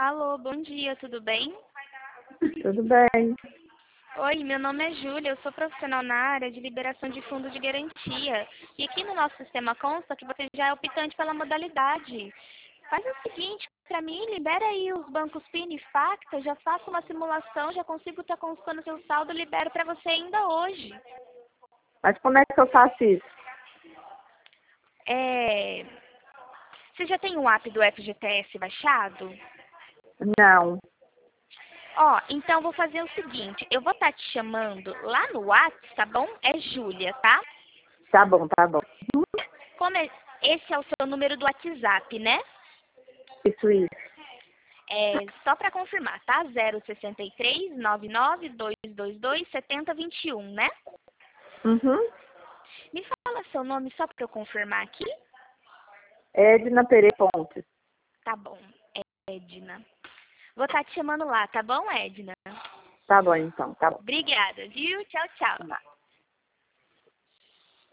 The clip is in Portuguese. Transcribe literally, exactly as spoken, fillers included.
Alô, bom dia, tudo bem? Tudo bem. Oi, meu nome é Júlia, eu sou profissional na área de liberação de fundo de garantia. E aqui no nosso sistema consta que você já é optante pela modalidade. Faz o seguinte, para mim, libera aí os bancos P I N e Facta, já faço uma simulação, já consigo estar consultando seu saldo, libero para você ainda hoje. Mas como é que eu faço isso? É... Você já tem o app do F G T S baixado? Não. Ó, então vou fazer o seguinte, eu vou estar te chamando lá no WhatsApp, tá bom? É Júlia, tá? Tá bom, tá bom. Como é... Esse é o seu número do WhatsApp, né? Isso, isso. É só para confirmar, tá? zero sessenta e três, nove nove, dois dois dois, sete zero dois um, né? Uhum. Me fala seu nome só para eu confirmar aqui. Edna Pereira Pontes. Tá bom, Edna. Vou estar te chamando lá, tá bom, Edna? Tá bom, então. Tá bom. Obrigada, viu? Tchau, tchau.